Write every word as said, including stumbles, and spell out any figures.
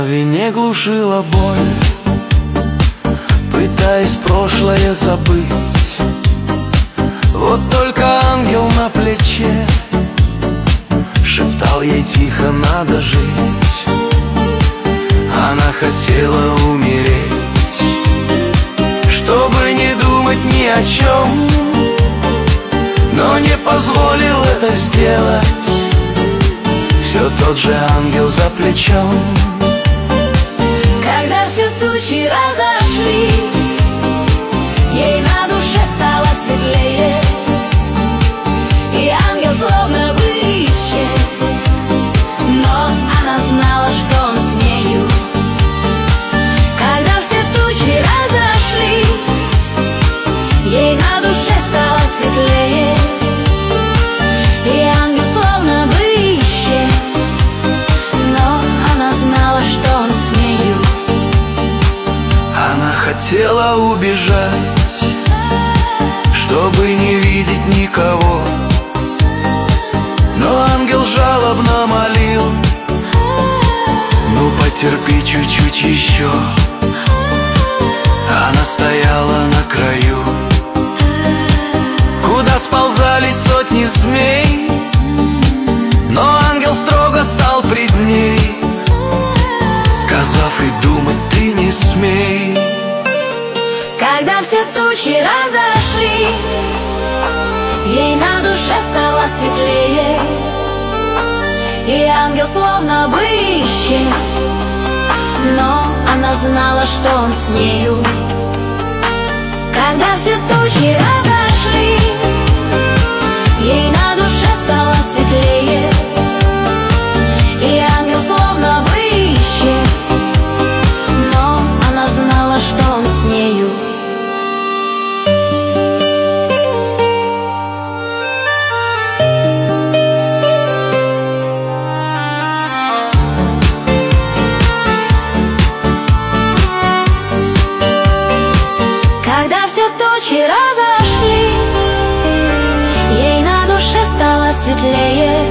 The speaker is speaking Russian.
вине глушила боль, пытаясь прошлое забыть. Вот только ангел на плече шептал ей тихо: надо жить. Она хотела умереть, чтобы не думать ни о чем, но не позволил это сделать все тот же ангел за плечом. Когда все тучи разошлись, ей на душе стало светлее, и ангел словно бы исчез, но она знала, что он с нею. Когда все тучи разошлись, ей на душе стало светлее, и ангел словно бы исчез, но она знала, что он с нею. Она хотела убежать, чтобы не видеть никого, но ангел жалобно молил: ну потерпи чуть-чуть еще. Она стояла на краю, куда сползали сотни змей, но ангел строго стал пред ней, сказав: и думать ты не смей. Когда все тучи разошлись, ей на душе стало светлее, и ангел словно бы исчез, но она знала, что он с нею. Когда все тучи разошлись, ей на душе стало светлее, и ангел словно бы исчез, но она знала, что он с нею. Когда все тучи разошлись, ей на душе стало светлее,